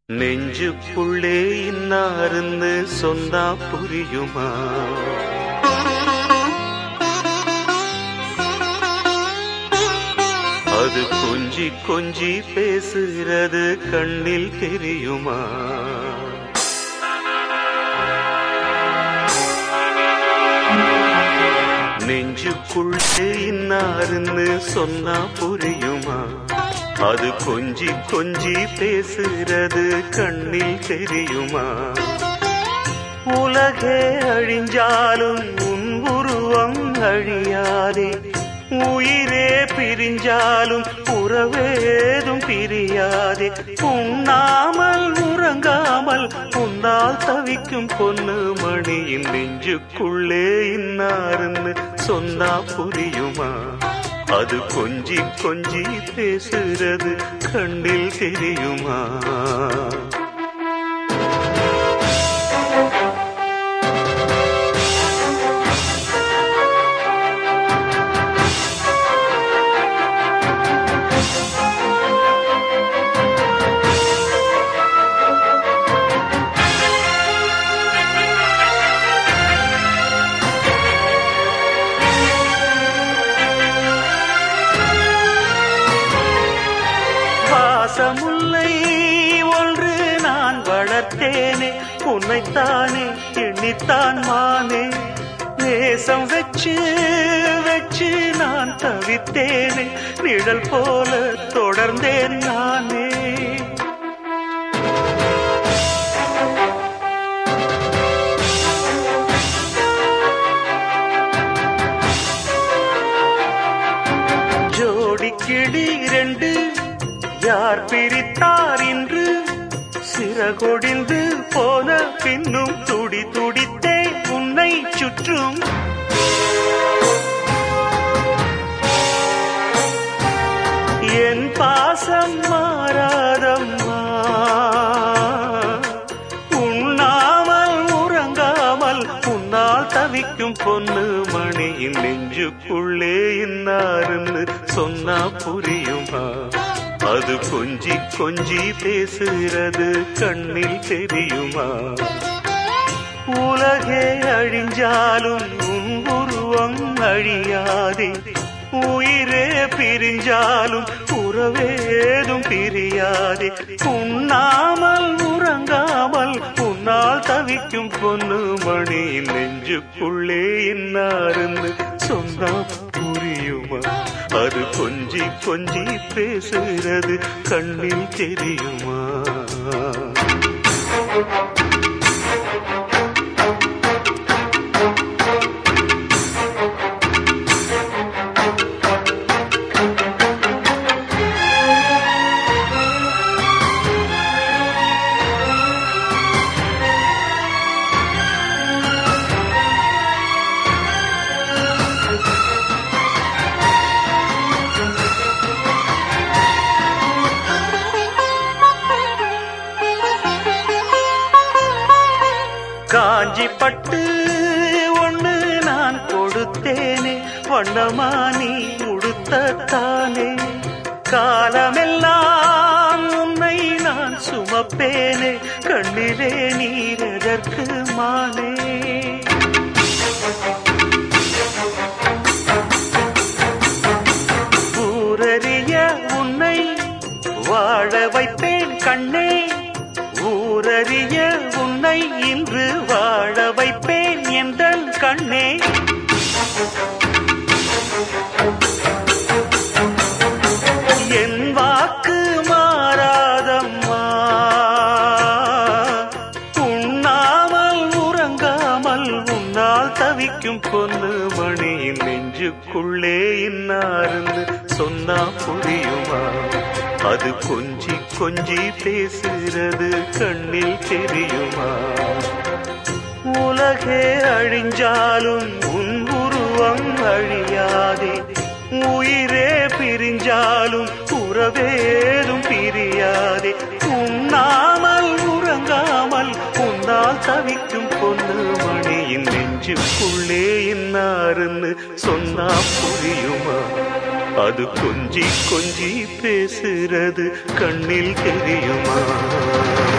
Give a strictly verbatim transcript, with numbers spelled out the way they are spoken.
நெஞ்சுக்குள்ளே இன்னாருன்னு சொன்னா புரியுமா? அது கொஞ்சி கொஞ்சி பேசுகிறது கண்ணில் தெரியுமா? நெஞ்சுக்குள்ளே இன்னாருன்னு சொன்னா புரியுமா? அது கொஞ்சி கொஞ்சி பேசுகிறது கண்ணில் தெரியுமா? உலகே அழிஞ்சாலும் உன் உருவம் அழியாதே, உயிரே பிரிஞ்சாலும் உறவேதும் பிரியாதே. உண்ணாமல் உறங்காமல் உன்னால் தவிக்கும் பொண்ணு மணியின் நெஞ்சுக்குள்ளே இன்னாருன்னு சொன்னா புரியுமா? அது கொஞ்சி கொஞ்சி பேசுறது கண்ணில் தெரியுமா? பாசமுல்லை ஒன்று நான் வளர்த்தேனே, உன்னைத்தானே எண்ணித்தான் மானே. நேசம் வச்சு வச்சு நான் தவித்தேனே, நிழல் போல தொடர்ந்தேன் நானே. ஜோடி கிளி ரெண்டு யார் பிரித்தார் இன்று, சிறகொடிந்து போன பின்னும் துடி துடித்தே உன்னை சுற்றும். என் பாசம் மாறாதம்மா, உண்ணாமல் உறங்காமல் உன்னால் தவிக்கும் பொண்ணு மணியின் நெஞ்சுக்குள்ளே இன்னாருன்னு சொன்னா புரியுமா? அது கொஞ்சி கொஞ்சி பேசுகிறது கண்ணில் தெரியுமா? உலகே அழிஞ்சாலும் உன் உருவம் அழியாதே, உயிரே பிரிஞ்சாலும் உறவேதும் பிரியாதே. உண்ணாமல் உறங்காமல் உன்னால் தவிக்கும் பொண்ணு மணியின் நெஞ்சுக்குள்ளே இன்னாருன்னு சொன்னா புரியுமா? அது கொஞ்சி கொஞ்சி பேசுகிறது கண்ணில் தெரியுமா? காஞ்சி பட்டு ஒண்ணு நான் கொடுத்தேனே, வண்ணமா நீ உடுத்தத்தானே. காலமெல்லாம் உன்னை நான் சுமப்பேனே, கண்ணிலே நீரதற்கு மானே. ஊரறிய உன்னை வாழ வைப்பேன் கண்ணே, ஊரறிய உன்னை இன்று வாழ வைப்பேன் எந்தன் கண்ணே. என் வாக்கு மாறாதம்மா, உண்ணாமல் உறங்காமல் உன்னால் தவிக்கும் பொண்ணு மணியின் நெஞ்சுக்குள்ளே இன்னாருன்னு சொன்னா புரியுமா? அது கொஞ்சி கொஞ்சி பேசுகிறது கண்ணில் தெரியுமா? உலகே அழிஞ்சாலும் உன் உருவம் அழியாதே, உயிரே பிரிஞ்சாலும் உறவேதும் பிரியாதே. உண்ணாமல் உறங்காமல் உன்னால் தவிக்கும் பொண்ணு மணியின் நெஞ்சுக்குள்ளே இன்னாருன்னு சொன்னா புரியுமா? அது கொஞ்சி கொஞ்சி பேசுறது கண்ணில் தெரியுமா?